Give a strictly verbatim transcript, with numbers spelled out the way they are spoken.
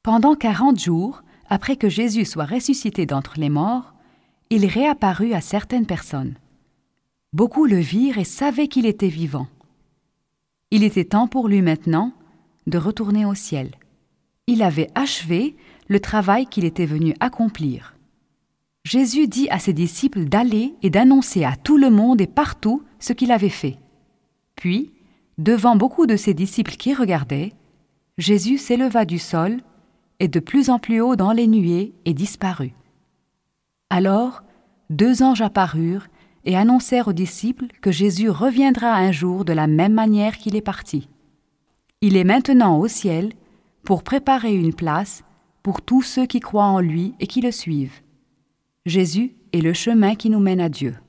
Pendant quarante jours, après que Jésus soit ressuscité d'entre les morts, il réapparut à certaines personnes. Beaucoup le virent et savaient qu'il était vivant. Il était temps pour lui maintenant de retourner au ciel. Il avait achevé le travail qu'il était venu accomplir. Jésus dit à ses disciples d'aller et d'annoncer à tout le monde et partout ce qu'il avait fait. Puis, devant beaucoup de ses disciples qui regardaient, Jésus s'éleva du sol et de plus en plus haut dans les nuées et disparut. Alors, deux anges apparurent et annoncèrent aux disciples que Jésus reviendra un jour de la même manière qu'il est parti. Il est maintenant au ciel pour préparer une place pour tous ceux qui croient en lui et qui le suivent. Jésus est le chemin qui nous mène à Dieu.